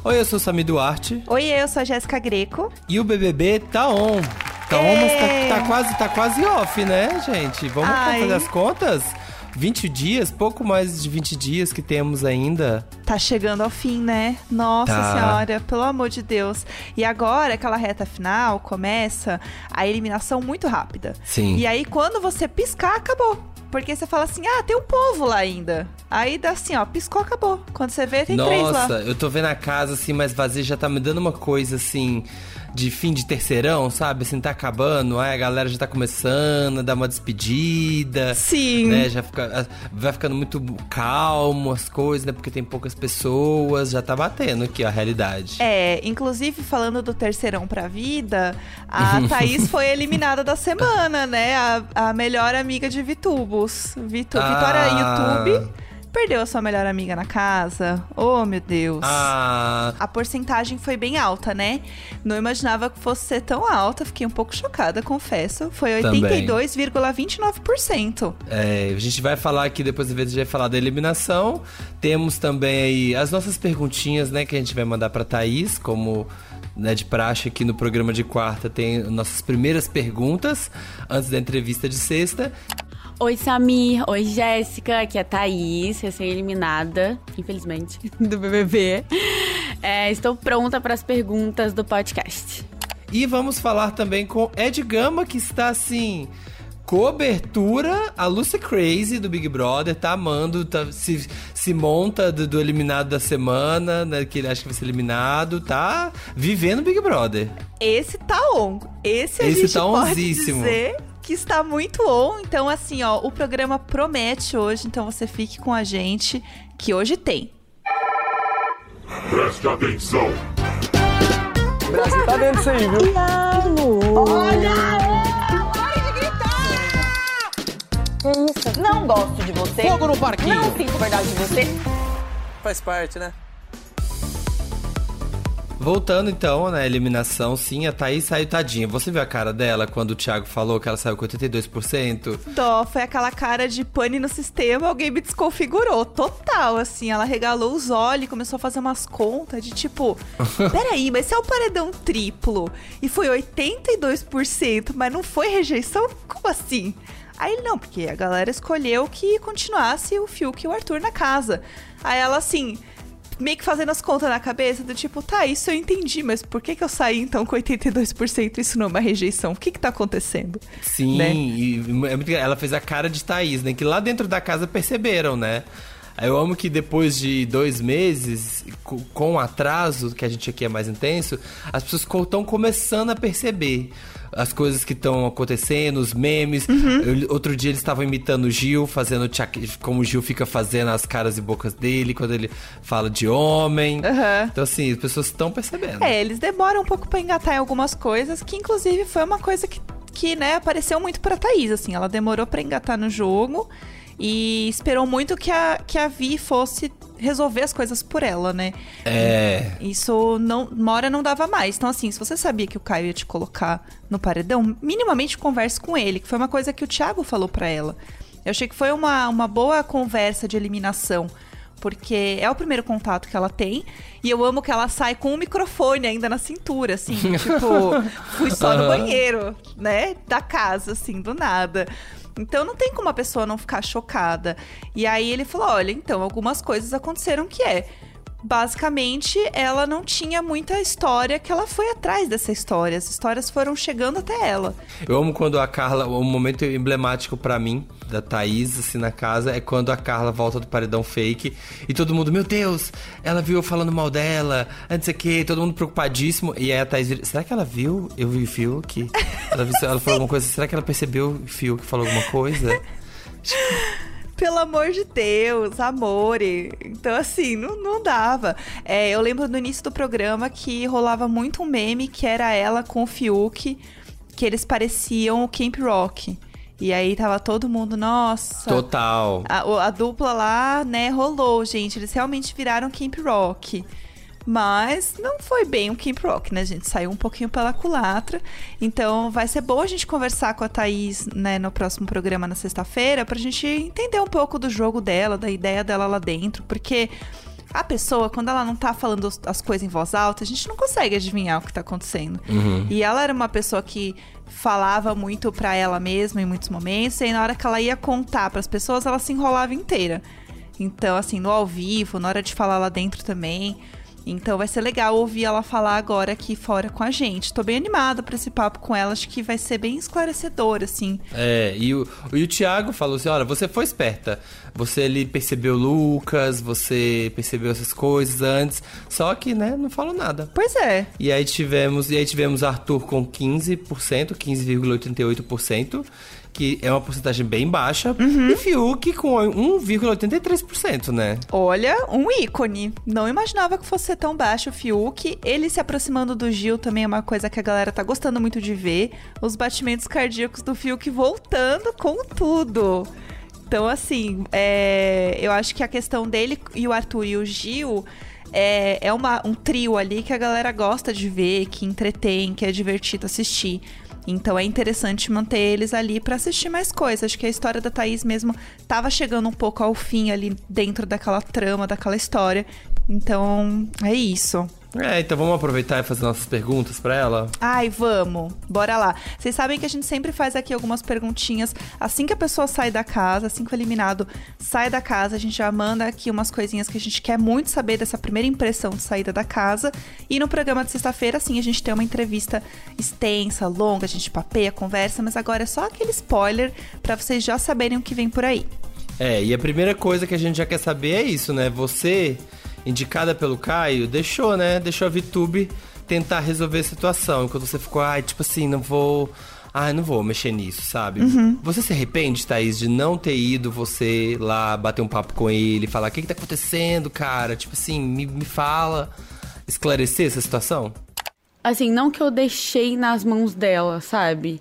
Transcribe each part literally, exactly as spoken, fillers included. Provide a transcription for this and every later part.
Oi, eu sou o Samir Duarte. Oi, eu sou a Jéssica Greco. E o B B B tá on. Tá on, mas tá, tá, quase, tá quase off, né, gente? Vamos Ai. fazer as contas? vinte dias, pouco mais de vinte dias que temos ainda. Tá chegando ao fim, né? Nossa tá. Senhora, pelo amor de Deus. E agora, aquela reta final, começa a eliminação muito rápida. Sim. E aí, quando você piscar, acabou. Porque você fala assim, ah, tem um povo lá ainda. Aí dá assim, ó, piscou, acabou. Quando você vê, tem Nossa, três lá. Nossa, eu tô vendo a casa assim, mais vazia, já tá me dando uma coisa assim, de fim de terceirão, sabe? Assim, tá acabando, aí a galera já tá começando a dar uma despedida. Sim. Né? Já fica, vai ficando muito calmo as coisas, né? Porque tem poucas pessoas, já tá batendo aqui ó, a realidade. É, inclusive falando do terceirão pra vida, a Thaís foi eliminada da semana, né? A, a melhor amiga de Vitubos. Vitu, ah. Vitória YouTube perdeu a sua melhor amiga na casa. Oh, meu Deus. Ah. A porcentagem foi bem alta, né? Não imaginava que fosse ser tão alta. Fiquei um pouco chocada, confesso. Foi oitenta e dois vírgula vinte e nove por cento. É, a gente vai falar aqui, depois da vez a gente vai falar da eliminação. Temos também aí as nossas perguntinhas, né? Que a gente vai mandar pra Thaís, como... Né, de praxe aqui no programa de quarta. Tem nossas primeiras perguntas antes da entrevista de sexta. Oi, Samir. Oi, Jéssica. Aqui é a Thaís, recém-eliminada, infelizmente, do B B B. É, estou pronta para as perguntas do podcast. E vamos falar também com Ed Gama, que está, assim, cobertura. A Lucy Crazy do Big Brother, tá amando, tá, se, se monta do, do eliminado da semana, né, que ele acha que vai ser eliminado, tá vivendo Big Brother. Esse tá on. Esse a Esse gente tá pode onzíssimo. dizer... que está muito on. Então, assim, ó, o programa promete hoje. Então, você fique com a gente, que hoje tem. Preste atenção. O Brasil tá vendo isso aí, viu? Diabo! Olha! Para de gritar! Que isso? Não gosto de você. Fogo no parquinho. Não sinto verdade de você. Faz parte, né? Voltando então na eliminação, sim, a Thaís saiu tadinha. Você viu a cara dela quando o Thiago falou que ela saiu com oitenta e dois por cento? Dó, foi aquela cara de pane no sistema, alguém me desconfigurou. Total, assim, ela regalou os olhos e começou a fazer umas contas de tipo... Peraí, mas se é o paredão triplo e foi oitenta e dois por cento, mas não foi rejeição? Como assim? Aí ele, não, porque a galera escolheu que continuasse o Fiuk e o Arthur na casa. Aí ela, assim... meio que fazendo as contas na cabeça, do tipo, tá, isso eu entendi, mas por que que eu saí então com oitenta e dois por cento? Isso não é uma rejeição? O que que tá acontecendo? Sim, né? E ela fez a cara de Thaís, né? Que lá dentro da casa perceberam, né? Eu amo que depois de dois meses, com o atraso, que a gente aqui é mais intenso, as pessoas estão começando a perceber as coisas que estão acontecendo, os memes. Uhum. Eu, outro dia eles estavam imitando o Gil, fazendo como o Gil fica fazendo as caras e bocas dele quando ele fala de homem. Uhum. Então, assim, as pessoas estão percebendo. É, eles demoram um pouco pra engatar em algumas coisas, que inclusive foi uma coisa que, que né, apareceu muito pra Thaís, assim. Ela demorou pra engatar no jogo e esperou muito que a, que a Vi fosse resolver as coisas por ela, né? É. Isso não, uma hora não dava mais. Então, assim, se você sabia que o Caio ia te colocar no paredão, minimamente converse com ele, que foi uma coisa que o Thiago falou pra ela. Eu achei que foi uma, uma boa conversa de eliminação, porque é o primeiro contato que ela tem, e eu amo que ela sai com um microfone ainda na cintura, assim, tipo, fui só no banheiro, né, da casa, assim, do nada. Então não tem como a pessoa não ficar chocada. E aí ele falou, olha, então, algumas coisas aconteceram que é... Basicamente, ela não tinha muita história, que ela foi atrás dessa história. As histórias foram chegando até ela. Eu amo quando a Carla... Um momento emblemático pra mim, da Thaís, assim, na casa, é quando a Carla volta do paredão fake e todo mundo, meu Deus, ela viu eu falando mal dela, não sei o quê, todo mundo preocupadíssimo. E aí a Thaís vira, será que ela viu? Eu vi o Fiuk? Ela, viu, ela falou alguma coisa, será que ela percebeu o Fiuk falou alguma coisa? Pelo amor de Deus, amore. Então, assim, não, não dava. É, eu lembro no início do programa que rolava muito um meme que era ela com o Fiuk, que eles pareciam o Camp Rock. E aí tava todo mundo, nossa... Total. A, a dupla lá, né, rolou, gente. Eles realmente viraram Camp Rock. Mas não foi bem um Camp Rock, né, gente? Saiu um pouquinho pela culatra. Então vai ser bom a gente conversar com a Thaís, né, no próximo programa na sexta-feira, pra gente entender um pouco do jogo dela, da ideia dela lá dentro. Porque a pessoa, quando ela não tá falando as coisas em voz alta, a gente não consegue adivinhar o que tá acontecendo. Uhum. E ela era uma pessoa que falava muito pra ela mesma em muitos momentos, e aí na hora que ela ia contar pras pessoas, ela se enrolava inteira. Então, assim, no ao vivo, na hora de falar lá dentro também. Então vai ser legal ouvir ela falar agora aqui fora com a gente. Tô bem animada pra esse papo com ela, acho que vai ser bem esclarecedor, assim. É, e o, e o Thiago falou assim, olha, você foi esperta. Você ali percebeu Lucas, você percebeu essas coisas antes, só que, né, não falou nada. Pois é. E aí tivemos, e aí tivemos Arthur com quinze por cento, quinze vírgula oitenta e oito por cento, que é uma porcentagem bem baixa, uhum. E Fiuk com um vírgula oitenta e três por cento, né? Olha, um ícone. Não imaginava que fosse tão baixo o Fiuk. Ele se aproximando do Gil também é uma coisa que a galera tá gostando muito de ver. Os batimentos cardíacos do Fiuk voltando com tudo. Então, assim, é... eu acho que a questão dele e o Arthur e o Gil... É, é uma, um trio ali que a galera gosta de ver, que entretém, que é divertido assistir. Então é interessante manter eles ali pra assistir mais coisas. Acho que a história da Thaís mesmo tava chegando um pouco ao fim ali dentro daquela trama, daquela história. Então é isso. É, então vamos aproveitar e fazer nossas perguntas pra ela? Ai, vamos. Bora lá. Vocês sabem que a gente sempre faz aqui algumas perguntinhas assim que a pessoa sai da casa, assim que o eliminado sai da casa, a gente já manda aqui umas coisinhas que a gente quer muito saber dessa primeira impressão de saída da casa. E no programa de sexta-feira, assim, a gente tem uma entrevista extensa, longa, a gente papeia, conversa, mas agora é só aquele spoiler pra vocês já saberem o que vem por aí. É, e a primeira coisa que a gente já quer saber é isso, né? Você... indicada pelo Caio, deixou, né? Deixou a VTube tentar resolver a situação. Enquanto você ficou, ai, tipo assim, não vou... Ai, não vou mexer nisso, sabe? Uhum. Você se arrepende, Thaís, de não ter ido você lá bater um papo com ele, falar, o que que tá acontecendo, cara? Tipo assim, me, me fala, esclarecer essa situação? Assim, não que eu deixei nas mãos dela, sabe?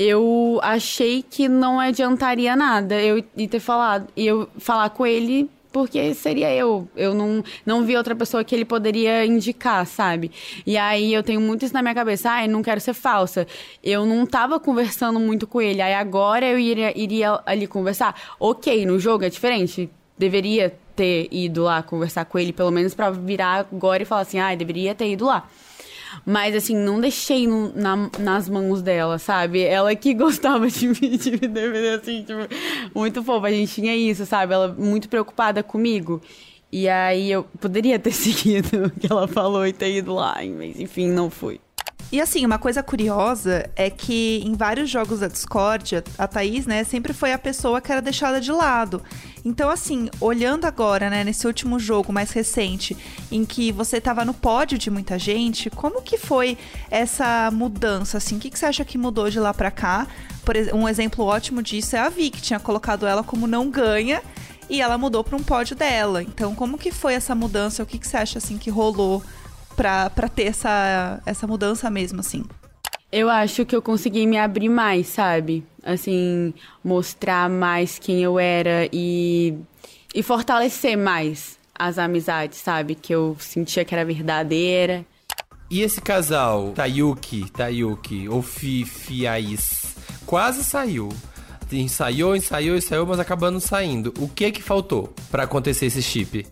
Eu achei que não adiantaria nada eu ir ter falado, e eu falar com ele... porque seria eu. Eu não, não vi outra pessoa que ele poderia indicar, sabe? E aí eu tenho muito isso na minha cabeça. Ai, não quero ser falsa. Eu não tava conversando muito com ele. Aí agora eu iria, iria ali conversar. Ok, no jogo é diferente. Deveria ter ido lá conversar com ele, pelo menos pra virar agora e falar assim, ai, deveria ter ido lá. Mas, assim, não deixei no, na, nas mãos dela, sabe? Ela que gostava de me, de me defender, assim, tipo, muito fofa. A gente tinha isso, sabe? Ela muito preocupada comigo. E aí eu poderia ter seguido o que ela falou e ter ido lá, mas, enfim, não fui. E assim, uma coisa curiosa é que em vários jogos da Discord, a Thaís, né, sempre foi a pessoa que era deixada de lado. Então, assim, olhando agora, né, nesse último jogo mais recente, em que você tava no pódio de muita gente, como que foi essa mudança, assim? O que, que você acha que mudou de lá pra cá? Por exemplo, um exemplo ótimo disso é a Vi, que tinha colocado ela como não ganha, e ela mudou pra um pódio dela. Então, como que foi essa mudança? O que, que você acha, assim, que rolou pra, pra ter essa, essa mudança mesmo, assim? Eu acho que eu consegui me abrir mais, sabe? Assim, mostrar mais quem eu era e, e fortalecer mais as amizades, sabe? Que eu sentia que era verdadeira. E esse casal, Tayuki, Tayuki ou Fifi Ais, quase saiu. Ensaiou, ensaiou, ensaiou, mas acabando saindo. O que que faltou pra acontecer esse chip?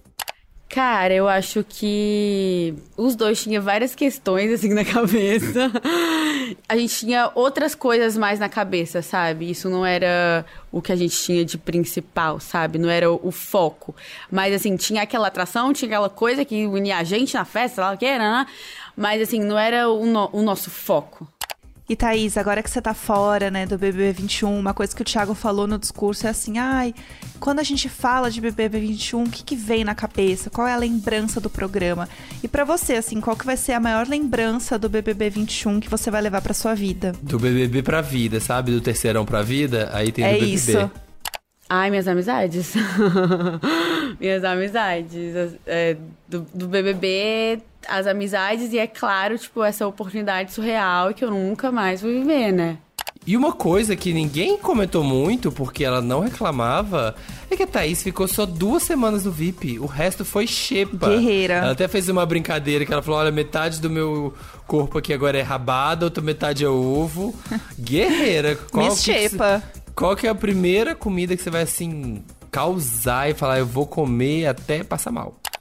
Cara, eu acho que os dois tinham várias questões, assim, na cabeça. A gente tinha outras coisas mais na cabeça, sabe? Isso não era o que a gente tinha de principal, sabe? Não era o, o foco. Mas, assim, tinha aquela atração, tinha aquela coisa que unia a gente na festa, sei lá o que era, né? Mas, assim, não era o, no, o nosso foco. E Thaís, agora que você tá fora, né, do B B B vinte e um, uma coisa que o Thiago falou no discurso é assim, ai, quando a gente fala de B B B vinte e um, o que que vem na cabeça? Qual é a lembrança do programa? E pra você, assim, qual que vai ser a maior lembrança do B B B vinte e um que você vai levar pra sua vida? Do B B B pra vida, sabe? Do terceirão pra vida, aí tem do é B B B. Isso. Ai, minhas amizades. minhas amizades. É, do, do B B B, as amizades e, é claro, tipo, essa oportunidade surreal que eu nunca mais vou viver, né? E uma coisa que ninguém comentou muito, porque ela não reclamava, é que a Thaís ficou só duas semanas no V I P. O resto foi xepa. Guerreira. Ela até fez uma brincadeira que ela falou, olha, metade do meu corpo aqui agora é rabada, outra metade é ovo. Guerreira. Qual Miss Xepa. Qual que é a primeira comida que você vai, assim, causar e falar, eu vou comer até passar mal?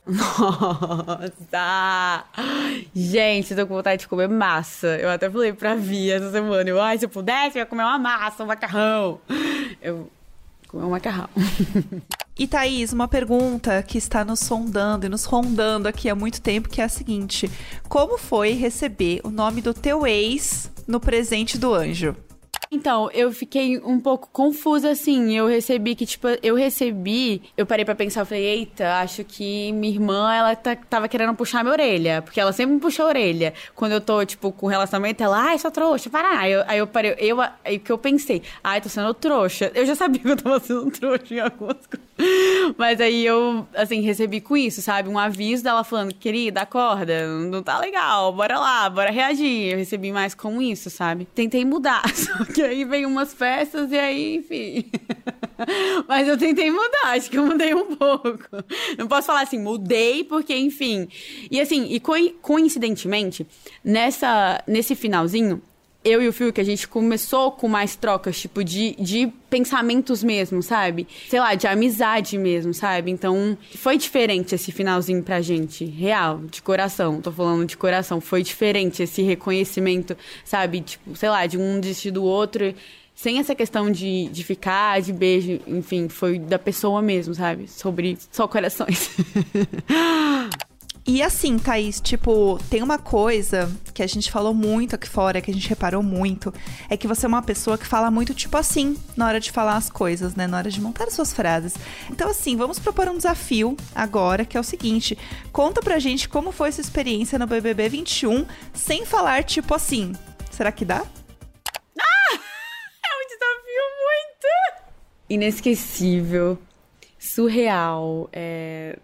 Nossa! Gente, eu tô com vontade de comer massa. Eu até falei pra Via essa semana. Eu, ai, se eu pudesse, eu ia comer uma massa, um macarrão. Eu comer um macarrão. E Thaís, uma pergunta que está nos sondando e nos rondando aqui há muito tempo, que é a seguinte: como foi receber o nome do teu ex no presente do anjo? Então, eu fiquei um pouco confusa, assim. Eu recebi que, tipo, eu recebi... Eu parei pra pensar, eu falei, eita, acho que minha irmã, ela tá, tava querendo puxar minha orelha. Porque ela sempre me puxa a orelha. Quando eu tô, tipo, com relacionamento, ela, ai, sou trouxa, para. Aí eu, aí eu parei, eu, aí que eu pensei, ai, tô sendo trouxa. Eu já sabia que eu tava sendo trouxa em algumas coisas. Mas aí eu, assim, recebi com isso, sabe? Um aviso dela falando, querida, acorda, não tá legal, bora lá, bora reagir. Eu recebi mais com isso, sabe? Tentei mudar, só que aí vem umas festas e aí, enfim. Mas eu tentei mudar, acho que eu mudei um pouco. Não posso falar assim, mudei porque, enfim. E assim, e co- coincidentemente, nessa, nesse finalzinho, eu e o Fiuk, a gente começou com mais trocas, tipo, de, de pensamentos mesmo, sabe? Sei lá, de amizade mesmo, sabe? Então, foi diferente esse finalzinho pra gente, real, de coração. Tô falando de coração, foi diferente esse reconhecimento, sabe? Tipo, sei lá, de um desistir do outro, sem essa questão de, de ficar, de beijo, enfim, foi da pessoa mesmo, sabe? Sobre só corações. E assim, Thaís, tipo, tem uma coisa que a gente falou muito aqui fora, que a gente reparou muito, é que você é uma pessoa que fala muito, tipo assim, na hora de falar as coisas, né? Na hora de montar as suas frases. Então, assim, vamos propor um desafio agora, que é o seguinte: conta pra gente como foi essa experiência no B B B vinte e um, sem falar, tipo assim. Será que dá? Ah! É um desafio muito inesquecível, surreal, é...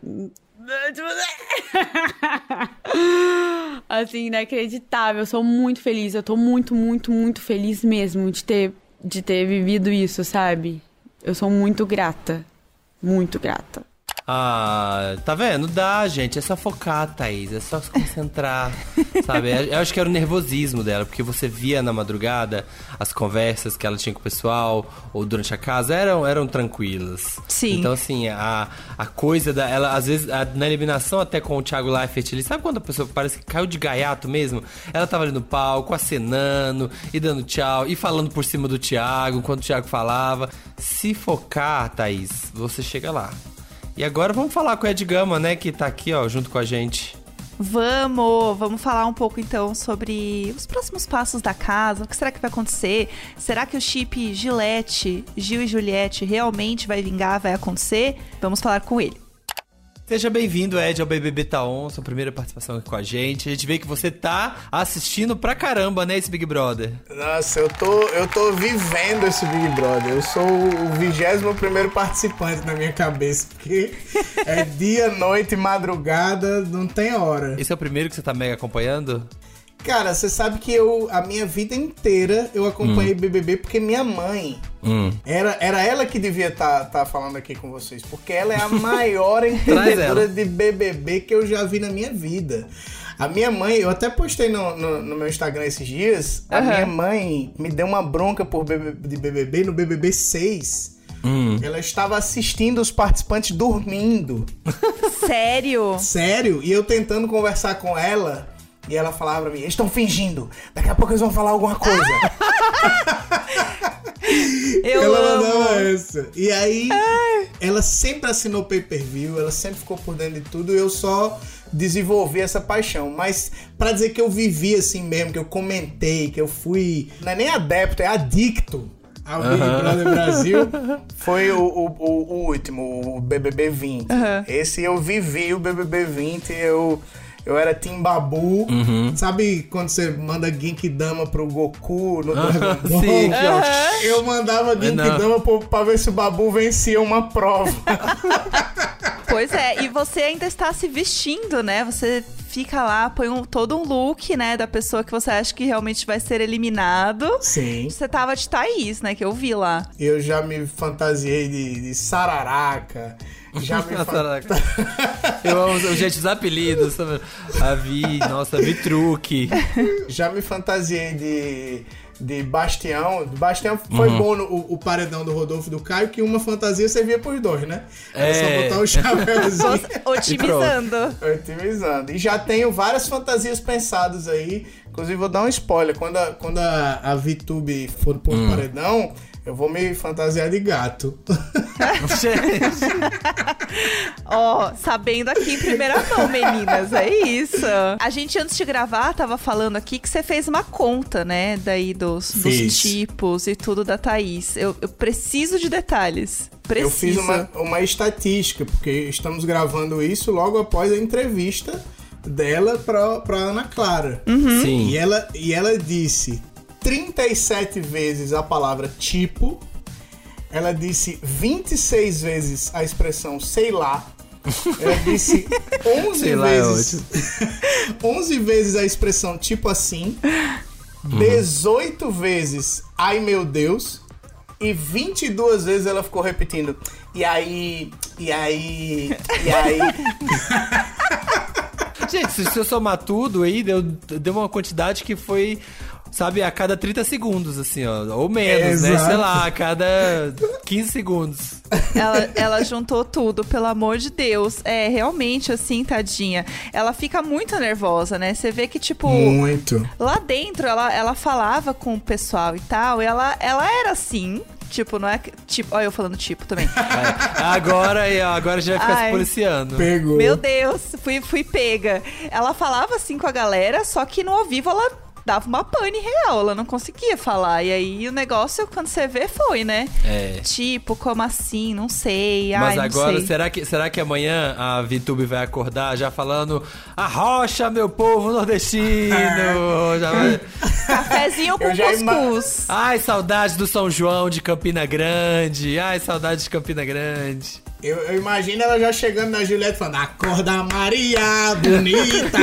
assim, inacreditável. Eu sou muito feliz. Eu tô muito, muito, muito feliz mesmo de ter, de ter vivido isso, sabe? Eu sou muito grata. Muito grata. Ah, tá vendo? Dá, gente. É só focar, Thaís. É só se concentrar, sabe? Eu acho que era o nervosismo dela, porque você via na madrugada as conversas que ela tinha com o pessoal, ou durante a casa, eram, eram tranquilas. Sim. Então, assim, a, a coisa da... Ela, às vezes, a, na eliminação até com o Thiago Leifert, ele sabe quando a pessoa parece que caiu de gaiato mesmo? Ela tava ali no palco, acenando, e dando tchau, e falando por cima do Thiago, enquanto o Thiago falava. Se focar, Thaís, você chega lá. E agora vamos falar com o Ed Gama, né, que tá aqui, ó, junto com a gente. Vamos! Vamos falar um pouco, então, sobre os próximos passos da casa. O que será que vai acontecer? Será que o chip Gillette, Gil e Juliette, realmente vai vingar, vai acontecer? Vamos falar com ele. Seja bem-vindo, Ed, ao B B B Tá On, sua primeira participação aqui com a gente. A gente vê que você tá assistindo pra caramba, né, esse Big Brother. Nossa, eu tô, eu tô vivendo esse Big Brother. Eu sou o vigésimo primeiro participante na minha cabeça, porque é dia, noite, madrugada, não tem hora. Esse é o primeiro que você tá mega acompanhando? Cara, você sabe que eu, a minha vida inteira, eu acompanhei hum. B B B porque minha mãe, hum. era, era ela que devia estar tá, tá falando aqui com vocês, porque ela é a maior entendedora de B B B que eu já vi na minha vida. A minha mãe, eu até postei no, no, no meu Instagram esses dias, a uhum. minha mãe me deu uma bronca por B B B, de B B B no B B B seis. Hum. Ela estava assistindo os participantes dormindo. Sério? Sério? E eu tentando conversar com ela... E ela falava pra mim, eles estão fingindo, daqui a pouco eles vão falar alguma coisa. Eu ela amo. mandava essa. E aí, Ai. ela sempre assinou pay-per-view, ela sempre ficou por dentro de tudo, e eu só desenvolvi essa paixão. Mas pra dizer que eu vivi assim mesmo, que eu comentei, que eu fui, não é nem adepto, é adicto ao Big uh-huh. Brother Brasil, foi o, o, o, o último, o B B B vinte. Uh-huh. Esse eu vivi o B B B vinte, eu... Eu era Team Babu, uhum. Sabe quando você manda Genkidama pro Goku no Dragon Ball? Sim, uhum. Eu mandava Genkidama pra, pra ver se o Babu vencia uma prova. Pois é, e você ainda está se vestindo, né? Você fica lá, põe um, todo um look, né, da pessoa que você acha que realmente vai ser eliminado. Sim. Você tava de Thaís, né, que eu vi lá. Eu já me fantasiei de, de Sararaca. Já me fant... Eu amo, gente, os apelidos. A Vi, nossa, Vi Truque. Já me fantasiei de, de Bastião. Bastião foi Uhum. bom no o, o paredão do Rodolfo e do Caio, que uma fantasia servia pros dois, né? Era É. só botar o chapéuzinho. Otimizando. Otimizando. E já tenho várias fantasias pensadas aí. Inclusive, vou dar um spoiler. Quando a, quando a, a VTube for pro Hum. paredão, eu vou me fantasiar de gato. Ó, sabendo aqui em primeira mão, meninas, é isso. A gente, antes de gravar, tava falando aqui que você fez uma conta, né, daí dos, dos Fiz. tipos e tudo da Thaís. Eu, eu preciso de detalhes. Preciso. Eu fiz uma, uma estatística, porque estamos gravando isso logo após a entrevista dela pra, pra Ana Clara. Sim. E ela, e ela disse trinta e sete vezes a palavra tipo. Ela disse vinte e seis vezes a expressão sei lá. Ela disse onze Sei lá, é vezes onze vezes a expressão tipo assim. dezoito vezes ai meu Deus. E vinte e duas vezes ela ficou repetindo e aí, e aí, e aí. Gente, se se eu somar tudo aí, deu, deu uma quantidade que foi, sabe, a cada trinta segundos, assim, ó. Ou menos, É, né? exato. Sei lá, a cada quinze segundos. Ela, ela juntou tudo, pelo amor de Deus. É, realmente, assim, tadinha. Ela fica muito nervosa, né? Você vê que, tipo... Muito. Lá dentro, ela, ela falava com o pessoal e tal, e ela, ela era assim, tipo, não é que... Tipo, olha eu falando tipo também. É, agora, agora já vai ficar Ai. se policiando. Pegou. Meu Deus, fui, fui pega. Ela falava assim com a galera, só que no ao vivo ela dava uma pane real, ela não conseguia falar. E aí o negócio, quando você vê, foi, né? É. Tipo, como assim? Não sei. Ai, Mas não agora, sei. será que, será que amanhã a VTube vai acordar já falando arrocha, meu povo nordestino? Já vai... Cafezinho com Eu já ima- cuscuz. Ai, saudade do São João de Campina Grande. Ai, saudade de Campina Grande. Eu, eu imagino ela já chegando na Juliette falando: acorda, Maria, bonita!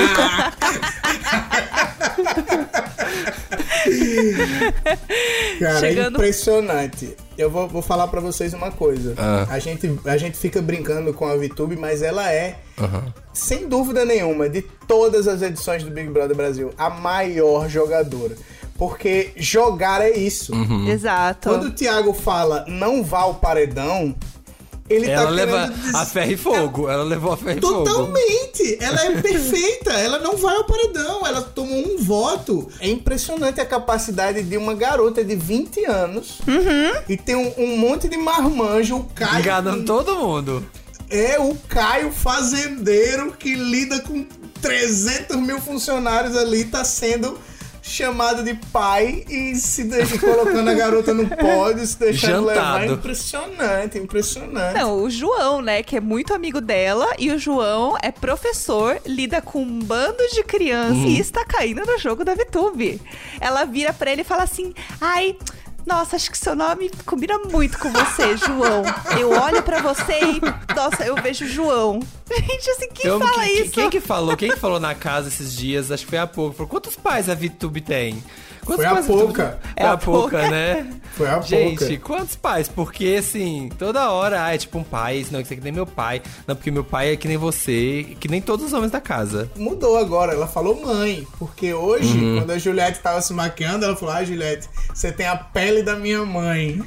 Cara, Chegando- é impressionante. Eu vou, vou falar pra vocês uma coisa. Ah. A, gente, a gente fica brincando com a VTube, mas ela é, sem dúvida nenhuma, de todas as edições do Big Brother Brasil, a maior jogadora. Porque jogar é isso. Exato. Quando o Thiago fala não vá ao paredão, ele Ela tá leva querendo dizer... a ferro e fogo. Ela levou a ferro e fogo. Totalmente! Ela é perfeita, ela não vai ao paredão, ela tomou um voto. É impressionante a capacidade de uma garota de vinte anos e tem um, um monte de marmanjo, o Caio. Enganando todo mundo. É o Caio fazendeiro que lida com trezentos mil funcionários ali, tá sendo chamado de pai e se deixa, colocando a garota no pódio, se deixando levar. Jantado. Impressionante, impressionante. Não, o João, né, que é muito amigo dela, e o João é professor, lida com um bando de crianças e está caindo no jogo da VTube. Ela vira pra ele e fala assim, ai... Nossa, acho que seu nome combina muito com você, João. Eu olho pra você e, nossa, eu vejo João. Gente, assim, quem Eu amo fala que- isso? Quem que falou? Quem que falou na casa esses dias? Acho que foi a Pouca. Falou, quantos pais a VTube tem? Quantos Foi a pais VTube Pouca. tem? É Foi a a Pouca, Pouca. né? Foi a Gente, Pouca. quantos pais? Porque, assim, toda hora, ah, é tipo um pai, não, isso aqui nem meu pai. Não, porque meu pai é que nem você, que nem todos os homens da casa. Mudou agora, ela falou mãe, porque hoje, Uhum. quando a Juliette tava se maquiando, ela falou, ah, Juliette, você tem a pele da minha mãe.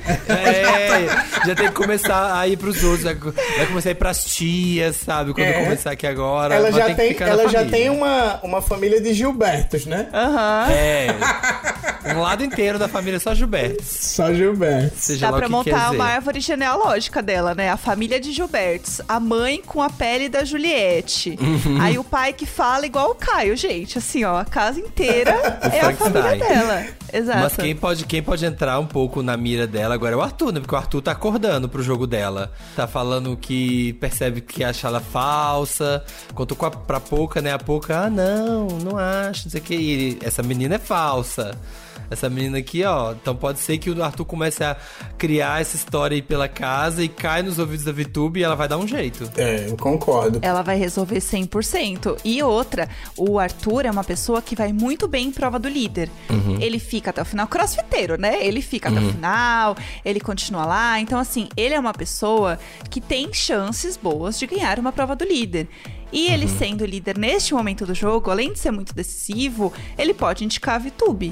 É, já tem que começar a ir pros outros, vai vai começar a ir pras tias, sabe? Quando É. eu começar aqui agora, Ela vai já ter que tem, ficar na ela já família. tem uma, uma família de Gilbertos, né? Aham. É, um lado inteiro da família só Gilberto. Só Gilbertos. Seja Dá lá pra o que quer montar dizer. uma árvore genealógica dela, né? A família de Gilbertos. A mãe com a pele da Juliette. Uhum. Aí o pai que fala igual o Caio, gente. Assim, ó, a casa inteira é a família Frankenstein. dela. Exato. Mas quem pode, quem pode entrar um pouco na mira dela agora é o Arthur, né? Porque o Arthur tá acordando pro jogo dela. Tá falando que percebe que acha ela falsa. Contou com a, pra Pouca, né? A Pouca, ah, não, não acho, não sei o que. E ele, essa menina é falsa. Essa menina aqui, ó. Então pode ser que o Arthur comece a criar essa história aí pela casa e cai nos ouvidos da VTube e ela vai dar um jeito. É, eu concordo. Ela vai resolver cem por cento. E outra, o Arthur é uma pessoa que vai muito bem em prova do líder. Ele fica até o final, crossfiteiro, né? Ele fica até o final, ele continua lá. Então, assim, ele é uma pessoa que tem chances boas de ganhar uma prova do líder. E ele sendo líder neste momento do jogo, além de ser muito decisivo, ele pode indicar a VTube.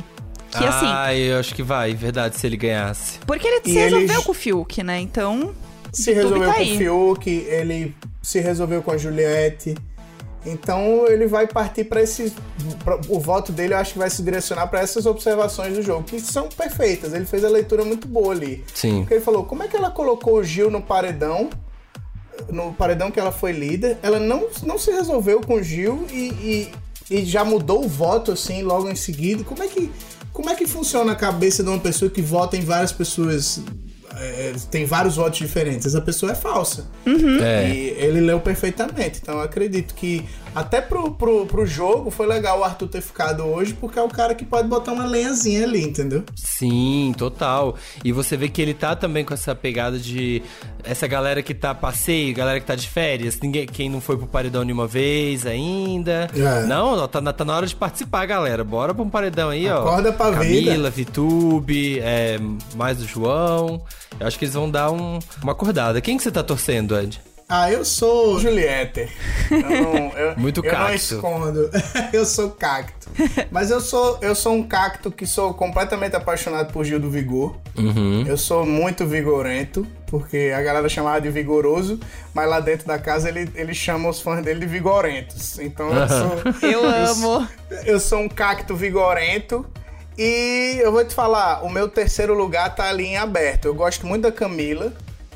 Que assim. Ah, eu acho que vai, verdade, se ele ganhasse. Porque ele E se resolveu ele- com o Fiuk, né? Então. Se YouTube resolveu tá com aí. o Fiuk, ele se resolveu com a Juliette. Então ele vai partir para esse. pra- o voto dele eu acho que vai se direcionar para essas observações do jogo, que são perfeitas. Ele fez a leitura muito boa ali. Sim. Porque ele falou: como é que ela colocou o Gil no paredão? No paredão que ela foi líder, ela não, não se resolveu com o Gil e, e, e já mudou o voto assim logo em seguida. Como é que, como é que funciona a cabeça de uma pessoa que vota em várias pessoas? É, tem vários votos diferentes. Essa pessoa é falsa. É. E ele leu perfeitamente. Então eu acredito que até pro, pro, pro jogo foi legal o Arthur ter ficado hoje, porque é o cara que pode botar uma lenhazinha ali, entendeu? Sim, total. E você vê que ele tá também com essa pegada de essa galera que tá passeio, galera que tá de férias, ninguém, quem não foi pro paredão nenhuma vez ainda. É. Não, ó, tá, na- tá na hora de participar, galera. Bora pra um paredão aí, ó. Acorda pra vida. Camila, Vitube, é, mais do João. Eu acho que eles vão dar um- uma acordada. Quem que você tá torcendo, Ed? Ah, eu sou Juliette. Eu não, eu, Muito eu não cacto. escondo. Eu sou cacto. Mas eu sou, eu sou um cacto que sou completamente apaixonado por Gil do Vigor. Uhum. Eu sou muito vigorento, porque a galera chamava de vigoroso, mas lá dentro da casa ele, ele chama os fãs dele de vigorentos. Então eu sou... Eu amo. Eu sou um cacto vigorento. E eu vou te falar, o meu terceiro lugar tá ali em aberto. Eu gosto muito da Camila.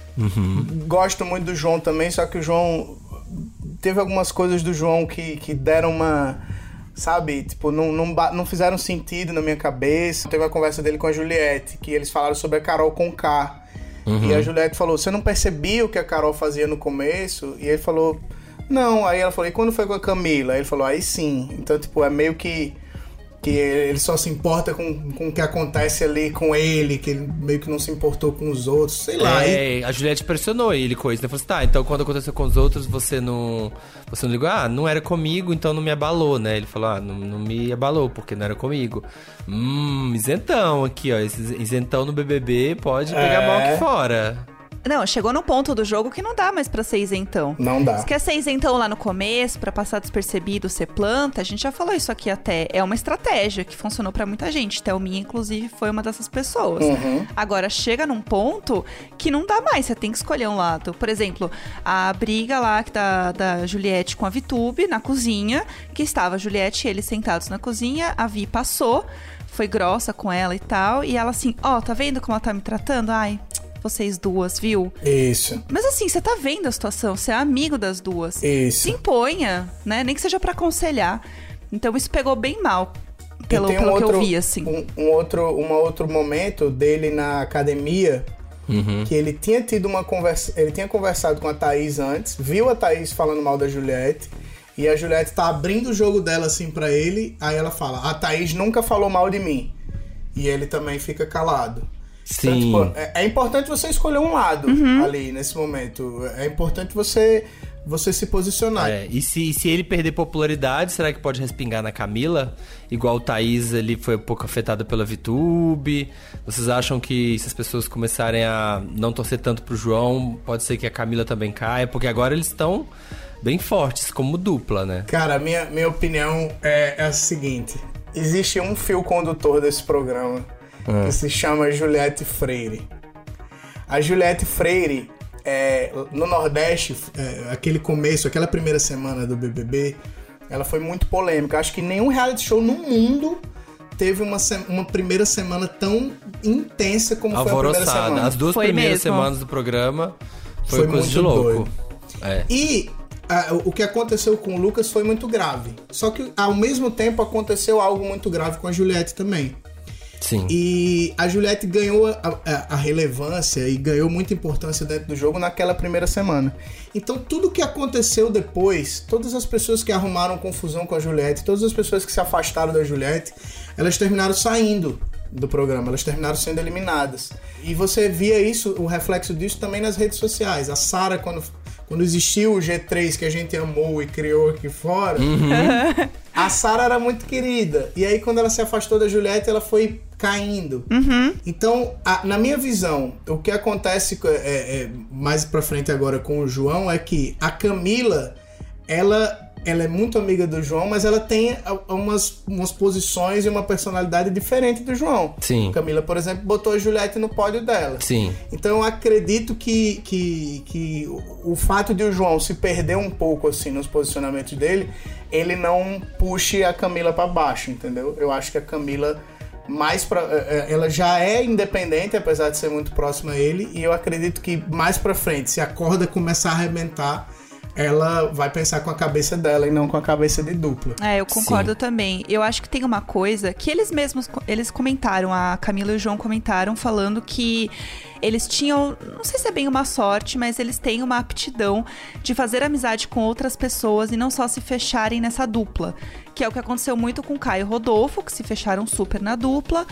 Gosto muito do João também, só que o João... Teve algumas coisas do João que, que deram uma... Sabe? Tipo, não, não, ba- não fizeram sentido na minha cabeça. Teve uma conversa dele com a Juliette, que eles falaram sobre a Carol Conká. E a Juliette falou, você não percebia o que a Carol fazia no começo? E ele falou, não. Aí ela falou, e quando foi com a Camila? Aí ele falou, aí sim. Então, tipo, é meio que... que ele só se importa com, com o que acontece ali com ele, que ele meio que não se importou com os outros, sei lá. E- É, a Juliette pressionou ele com isso, né? Falou assim, tá, então quando aconteceu com os outros, você não... Você não ligou? Ah, não era comigo, então não me abalou, né? Ele falou, ah, não, não me abalou, porque não era comigo. Hum, isentão aqui, ó. Esse isentão no B B B pode pegar É. mal aqui fora. Não, chegou no ponto do jogo que não dá mais pra ser isentão. Não dá. Se quer ser isentão lá no começo, pra passar despercebido, ser planta, a gente já falou isso aqui até. É uma estratégia que funcionou pra muita gente. Thelminha, inclusive, foi uma dessas pessoas. Uhum. Agora, chega num ponto que não dá mais, você tem que escolher um lado. Por exemplo, a briga lá que da, da Juliette com a Vitube na cozinha, que estava a Juliette e ele sentados na cozinha, a Vi passou, foi grossa com ela e tal, e ela assim, ó, tá vendo como ela tá me tratando? Ai... vocês duas, viu? Isso, Mas assim, você tá vendo a situação, você é amigo das duas. isso. Se imponha, né? Nem que seja pra aconselhar. Então isso pegou bem mal, E pelo, tem um pelo que outro- eu vi, assim. Um, um outro, um outro momento dele na academia, que ele tinha tido uma conversa, ele tinha conversado com a Thaís antes, viu a Thaís falando mal da Juliette, e a Juliette tá abrindo o jogo dela assim pra ele, aí ela fala, a Thaís nunca falou mal de mim. E ele também fica calado. Sim. Então, tipo, é, é importante você escolher um lado ali, nesse momento. É importante você, você se posicionar. É, e se, se ele perder popularidade, será que pode respingar na Camila? Igual o Thaís ali foi um pouco afetada pela VTube. Vocês acham que se as pessoas começarem a não torcer tanto pro João, pode ser que a Camila também caia? Porque agora eles estão bem fortes como dupla, né? Cara, minha, minha opinião é, é a seguinte. Existe um fio condutor desse programa que se chama Juliette Freire. A Juliette Freire, é, no Nordeste, é, aquele começo, aquela primeira semana do B B B, ela foi muito polêmica. Acho que nenhum reality show no mundo teve uma, se- uma primeira semana tão intensa como foi a primeira Alvoroçada. semana. As duas Foi primeiras mesmo. semanas do programa foi, Foi coisa muito de louco. doido. É. E ah, o que aconteceu com o Lucas foi muito grave. Só que, ao mesmo tempo, aconteceu algo muito grave com a Juliette também. Sim. E a Juliette ganhou a, a- a relevância e ganhou muita importância dentro do jogo naquela primeira semana. Então, tudo que aconteceu depois, todas as pessoas que arrumaram confusão com a Juliette, todas as pessoas que se afastaram da Juliette, elas terminaram saindo do programa, elas terminaram sendo eliminadas. E você via isso, o reflexo disso também nas redes sociais. A Sara, quando, quando existiu o G três que a gente amou e criou aqui fora, a Sara era muito querida. E aí, quando ela se afastou da Juliette, ela foi caindo. Então, a- na minha visão, o que acontece é, é, mais pra frente agora com o João é que a Camila, ela ela é muito amiga do João, mas ela tem umas, umas posições e uma personalidade diferente do João. Sim. Camila, por exemplo, botou a Juliette no pódio dela. Sim. Então eu acredito que, que, que o fato de o João se perder um pouco assim nos posicionamentos dele, ele não puxe a Camila pra baixo, entendeu? Eu acho que a Camila mais pra, ela já é independente, apesar de ser muito próxima a ele, e eu acredito que mais pra frente, se a corda começar a arrebentar, ela vai pensar com a cabeça dela e não com a cabeça de dupla. É, eu concordo Sim. também. Eu acho que tem uma coisa que eles mesmos, eles comentaram, a Camila e o João comentaram, falando que eles tinham, não sei se é bem uma sorte, mas eles têm uma aptidão de fazer amizade com outras pessoas e não só se fecharem nessa dupla. Que é o que aconteceu muito com o Caio e o Rodolfo, que se fecharam super na dupla.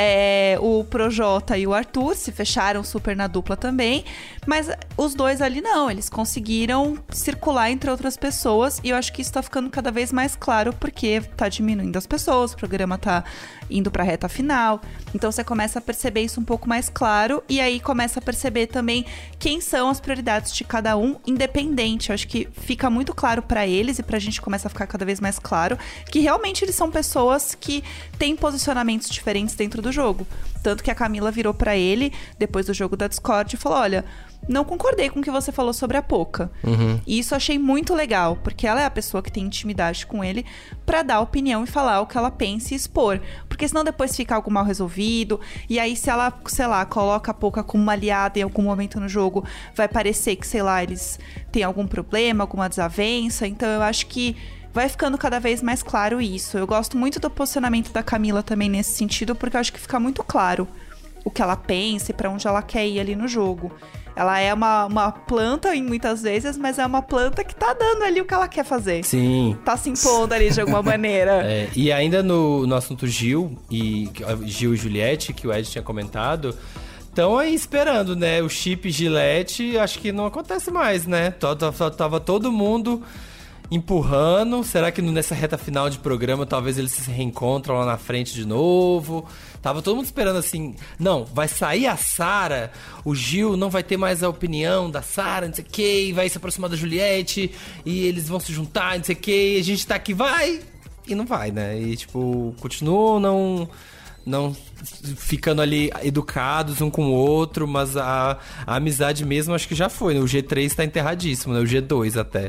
É, o Projota e o Arthur se fecharam super na dupla também. Mas os dois ali não, eles conseguiram circular entre outras pessoas. E eu acho que isso tá ficando cada vez mais claro, porque tá diminuindo as pessoas, o programa tá indo pra reta final. Então você começa a perceber isso um pouco mais claro. E aí começa a perceber também quem são as prioridades de cada um, independente. Eu acho que fica muito claro pra eles, e pra gente começa a ficar cada vez mais claro, que realmente eles são pessoas que têm posicionamentos diferentes dentro do jogo. Tanto que a Camila virou pra ele, depois do jogo da Discord, e falou, olha, não concordei com o que você falou sobre a Poca. Uhum. E isso eu achei muito legal, porque ela é a pessoa que tem intimidade com ele pra dar opinião e falar o que ela pensa e expor. Porque senão depois fica algo mal resolvido, e aí se ela, sei lá, coloca a Poca como uma aliada em algum momento no jogo, vai parecer que, sei lá, eles têm algum problema, alguma desavença. Então eu acho que vai ficando cada vez mais claro isso. Eu gosto muito do posicionamento da Camila também nesse sentido, porque eu acho que fica muito claro o que ela pensa e pra onde ela quer ir ali no jogo. Ela é uma, uma planta, em muitas vezes, mas é uma planta que tá dando ali o que ela quer fazer. Sim. Tá se impondo ali de alguma maneira. É, e ainda no, no assunto Gil e Gil e Juliette, que o Ed tinha comentado, estão aí esperando, né? O chip Gillette, acho que não acontece mais, né? Tava, tava todo mundo empurrando. Será que nessa reta final de programa talvez eles se reencontram lá na frente de novo? Tava todo mundo esperando assim, não, vai sair a Sara, o Gil não vai ter mais a opinião da Sara, não sei o que, vai se aproximar da Juliette e eles vão se juntar, não sei o que, a gente tá aqui, vai, e não vai, né? E tipo, continuam não, não ficando ali educados um com o outro, mas a, a amizade mesmo acho que já foi, né? O G três tá enterradíssimo, né? O G dois até.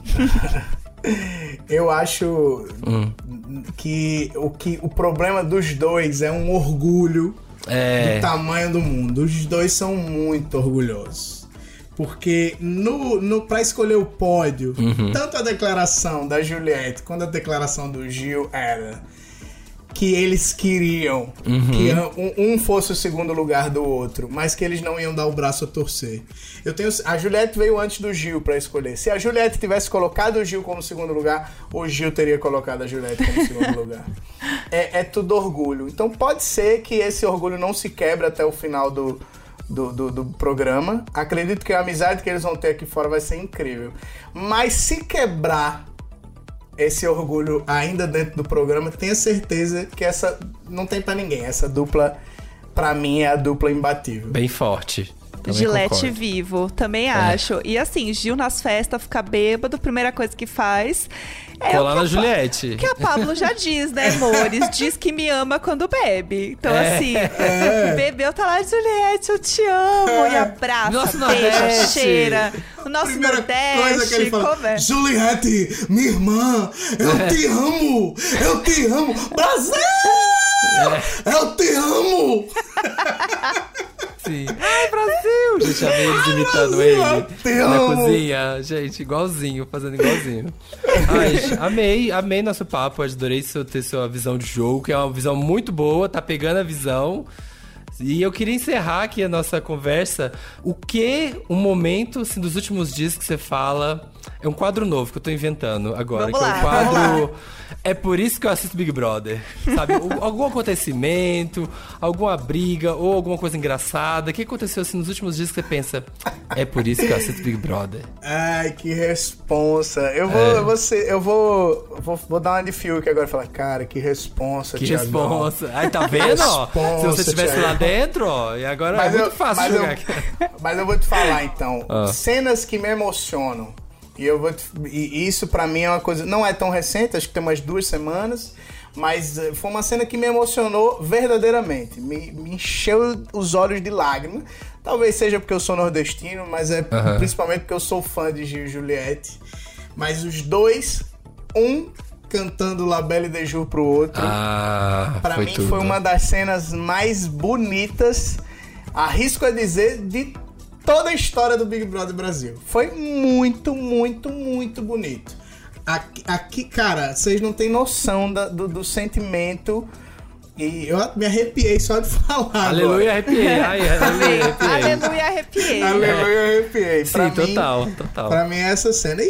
Eu acho hum. que, o que o problema dos dois é um orgulho é. do tamanho do mundo. Os dois são muito orgulhosos. Porque no, no, pra escolher o pódio, uhum. tanto a declaração da Juliette quanto a declaração do Gil era que eles queriam uhum. que um, um fosse o segundo lugar do outro, mas que eles não iam dar o braço a torcer. Eu tenho, a Juliette veio antes do Gil pra escolher. Se a Juliette tivesse colocado o Gil como segundo lugar, o Gil teria colocado a Juliette como segundo lugar. É, é tudo orgulho. Então pode ser que esse orgulho não se quebre até o final do, do, do, do programa. Acredito que a amizade que eles vão ter aqui fora vai ser incrível. Mas se quebrar esse orgulho ainda dentro do programa, tenha certeza que essa não tem pra ninguém. Essa dupla, pra mim, é a dupla imbatível. Bem forte. Gillette vivo, também é. acho. E assim, Gil nas festas, fica bêbado, primeira coisa que faz é colar na a, Juliette. Que a Pablo já diz, né, amores? Diz que me ama quando bebe. Então, é. assim, é. bebeu, tá lá, Juliette, eu te amo. É. E abraça, Nosso beija, Nordeste. cheira. O nosso Primeira Nordeste. Coisa que ele fala, Juliette, minha irmã, eu é. te amo, eu te amo. Brasil! É. Eu te amo! Sim. Ai, Brasil! Gente, amei eles imitando Brasil, ele na amo. cozinha. Gente, igualzinho, fazendo igualzinho. Ai, amei, amei nosso papo. Adorei ter sua visão de jogo, que é uma visão muito boa, tá pegando a visão. E eu queria encerrar aqui a nossa conversa. O que um momento, assim, dos últimos dias que você fala... É um quadro novo que eu tô inventando agora. Vamos que lá, é o quadro... É por isso que eu assisto Big Brother. Sabe? Algum acontecimento, alguma briga ou alguma coisa engraçada. O que aconteceu assim nos últimos dias que você pensa? É por isso que eu assisto Big Brother. Ai, que responsa. Eu vou, é. eu vou, ser, eu vou, vou, vou dar uma de Fiuk agora e falar, cara, que responsa, Que Thiago. responsa. Aí tá vendo, ó? Se você estivesse lá dentro, ó. E agora mas é muito eu, fácil mas jogar. Eu, mas eu vou te falar, então. Ah. Cenas que me emocionam. E, eu vou te- e isso pra mim é uma coisa... Não é tão recente, acho que tem umas duas semanas. Mas eh, foi uma cena que me emocionou verdadeiramente. Me, me encheu os olhos de lágrimas. Talvez seja porque eu sou nordestino, mas é Aham. principalmente porque eu sou fã de Gil e Juliette. Mas os dois, um cantando La Belle de Jour pro outro. Ah, Pra foi mim tudo. foi uma das cenas mais bonitas, arrisco a dizer, de toda a história do Big Brother Brasil. Foi muito, muito, muito bonito. Aqui, aqui, cara, vocês não têm noção da- do, do sentimento. E eu me arrepiei só de falar. Aleluia, arrepiei. Ai, aleluia, arrepiei. Aleluia, arrepiei. Agora. Aleluia, arrepiei. Sim, Pra mim- total, total. Pra mim é essa cena.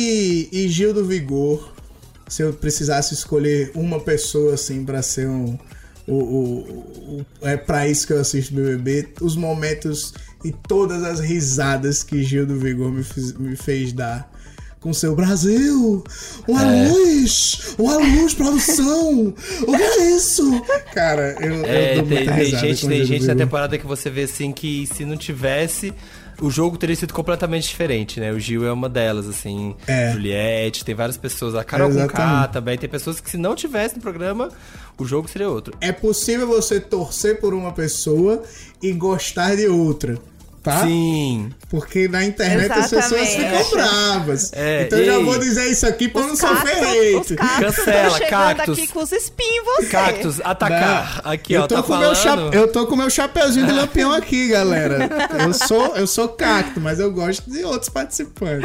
E, e, e Gil do Vigor, se eu precisasse escolher uma pessoa assim pra ser um. O, o, o- é pra isso que eu assisto B B B. Os momentos e todas as risadas que Gil do Vigor me, fiz- me fez dar. Com seu Brasil, uma luz, uma luz, produção, o que é isso? Cara, eu, É, eu dou tem, muita tem risada gente, com tem Gil do gente na Vigor. temporada que você vê assim que se não tivesse, o jogo teria sido completamente diferente, né? O Gil é uma delas, assim. É. Juliette, tem várias pessoas. A Carol Conká Exatamente. também. Tem pessoas que se não tivesse no programa, o jogo seria outro. É possível você torcer por uma pessoa e gostar de outra, tá? Sim. Porque na internet as pessoas Exatamente. ficam bravas. É, então eu já ei. vou dizer isso aqui pra não Os sofrer cactos, hate. os cactos Cancela, estão chegando cactos. aqui com os espinhos em você. Cactus, atacar. Não, Aqui, eu ó, tô tá com meu falando. cha- Eu tô com meu chapeuzinho de lampião aqui, galera. Eu sou, eu sou cacto, mas eu gosto de outros participantes.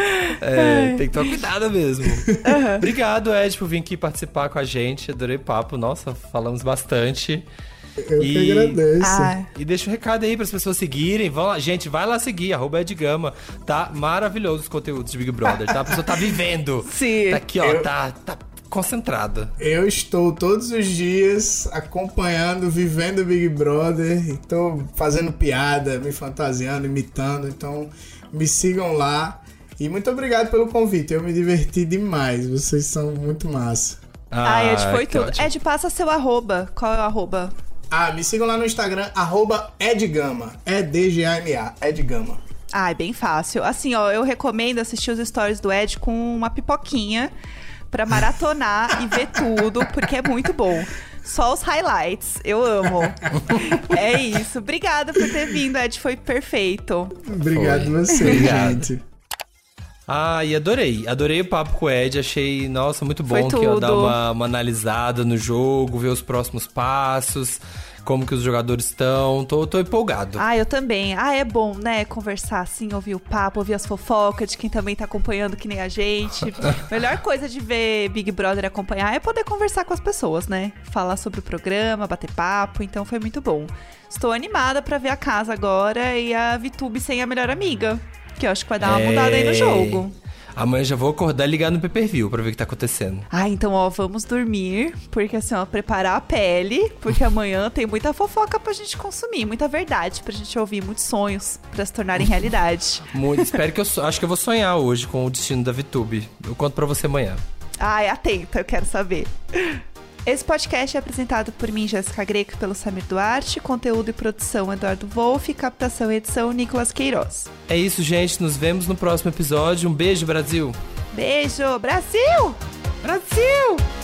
É, tem que tomar cuidado mesmo. Obrigado, Ed, por vir aqui participar com a gente. Adorei o papo. Nossa, falamos bastante. Eu E- que agradeço. Ah, E deixa um recado aí para as pessoas seguirem. Vão lá. Gente, vai lá seguir, arroba Ed Gama. Tá maravilhoso os conteúdos de Big Brother, tá? A pessoa tá vivendo. Sim. Tá aqui, ó, Eu- tá, tá concentrada. Eu estou todos os dias acompanhando, vivendo o Big Brother. E tô fazendo piada, me fantasiando, imitando. Então me sigam lá. E muito obrigado pelo convite. Eu me diverti demais. Vocês são muito massa. ah, Ed, foi que tudo. ótimo. Ed, passa seu arroba. Qual é o arroba? Ah, me sigam lá no Instagram, arroba Edgama. É D G A M A, Edgama. Ah, é bem fácil. Assim, ó, eu recomendo assistir os stories do Ed com uma pipoquinha pra maratonar e ver tudo, porque é muito bom. Só os highlights. Eu amo. É isso. Obrigada por ter vindo, Ed. Foi perfeito. Obrigado Foi. você, Obrigado. gente. Ah, e adorei. Adorei o papo com o Ed. Achei, nossa, muito bom Foi que eu tudo. dar uma, uma analisada no jogo, ver os próximos passos, como que os jogadores estão. Tô, tô empolgado. Ah, eu também. Ah, é bom, né? Conversar assim, ouvir o papo, ouvir as fofocas de quem também tá acompanhando que nem a gente. Melhor coisa de ver Big Brother e acompanhar é poder conversar com as pessoas, né? Falar sobre o programa, bater papo. Então foi muito bom. Estou animada pra ver a casa agora e a VTube sem a melhor amiga. Que eu acho que vai dar uma mudada aí no É. jogo. Amanhã já vou acordar e ligar no pay-per-view pra ver o que tá acontecendo. Ah, então, ó, vamos dormir. Porque assim, ó, preparar a pele. Porque amanhã tem muita fofoca pra gente consumir. Muita verdade pra gente ouvir. Muitos sonhos pra se tornarem realidade. Muito, espero que eu... so- Acho que eu vou sonhar hoje com o destino da VTube. Eu conto pra você amanhã. Ai, atenta, eu quero saber. Esse podcast é apresentado por mim, Jéssica Greco, e pelo Samir Duarte. Conteúdo e produção, Eduardo Wolff. Captação e edição, Nicolas Queiroz. É isso, gente. Nos vemos no próximo episódio. Um beijo, Brasil! Beijo, Brasil! Brasil!